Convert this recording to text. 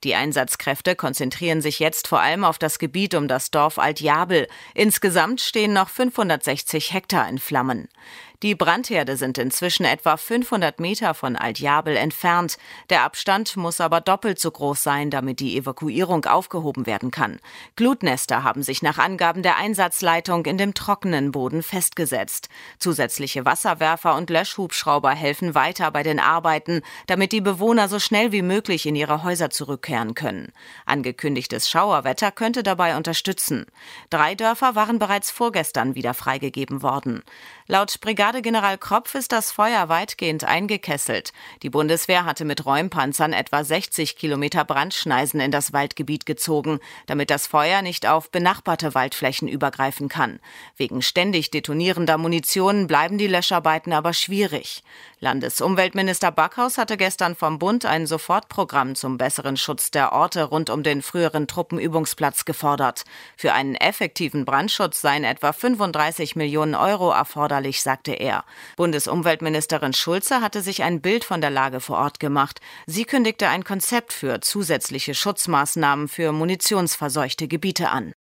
Die Einsatzkräfte konzentrieren sich jetzt vor allem auf das Gebiet um das Dorf Alt-Jabel. Insgesamt stehen noch 560 Hektar in Flammen. Die Brandherde sind inzwischen etwa 500 Meter von Alt-Jabel entfernt. Der Abstand muss aber doppelt so groß sein, damit die Evakuierung aufgehoben werden kann. Glutnester haben sich nach Angaben der Einsatzleitung in dem trockenen Boden festgesetzt. Zusätzliche Wasserwerfer und Löschhubschrauber helfen weiter bei den Arbeiten, damit die Bewohner so schnell wie möglich in ihre Häuser zurückkehren können. Angekündigtes Schauerwetter könnte dabei unterstützen. 3 Dörfer waren bereits vorgestern wieder freigegeben worden. Laut Brigadegeneral Kropf ist das Feuer weitgehend eingekesselt. Die Bundeswehr hatte mit Räumpanzern etwa 60 Kilometer Brandschneisen in das Waldgebiet gezogen, damit das Feuer nicht auf benachbarte Waldflächen übergreifen kann. Wegen ständig detonierender Munition bleiben die Löscharbeiten aber schwierig. Landesumweltminister Backhaus hatte gestern vom Bund ein Sofortprogramm zum besseren Schutz der Orte rund um den früheren Truppenübungsplatz gefordert. Für einen effektiven Brandschutz seien etwa 35 Millionen Euro erforderlich, sagte er. Bundesumweltministerin Schulze hatte sich ein Bild von der Lage vor Ort gemacht. Sie kündigte ein Konzept für zusätzliche Schutzmaßnahmen für munitionsverseuchte Gebiete an.